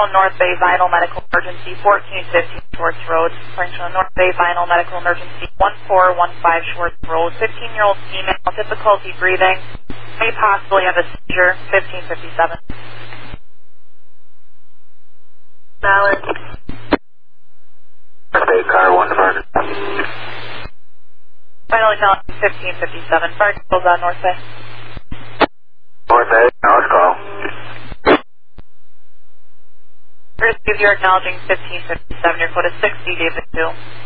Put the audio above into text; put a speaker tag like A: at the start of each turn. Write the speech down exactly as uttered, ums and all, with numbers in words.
A: shown North Bay Vinyl Medical Emergency fourteen fifteen Schwartz Road. According to North Bay Vinyl Medical Emergency one four one five Schwartz Road. fifteen-year-old female, difficulty breathing, may possibly have a seizure, fifteen fifty-seven.
B: Valid. North Bay car one emergency.
A: Finally telling fifteen fifty-seven. Fire calls on North Bay.
B: North Bay, house call.
A: You're acknowledging fifteen fifty-seven. Your code is sixty, David two.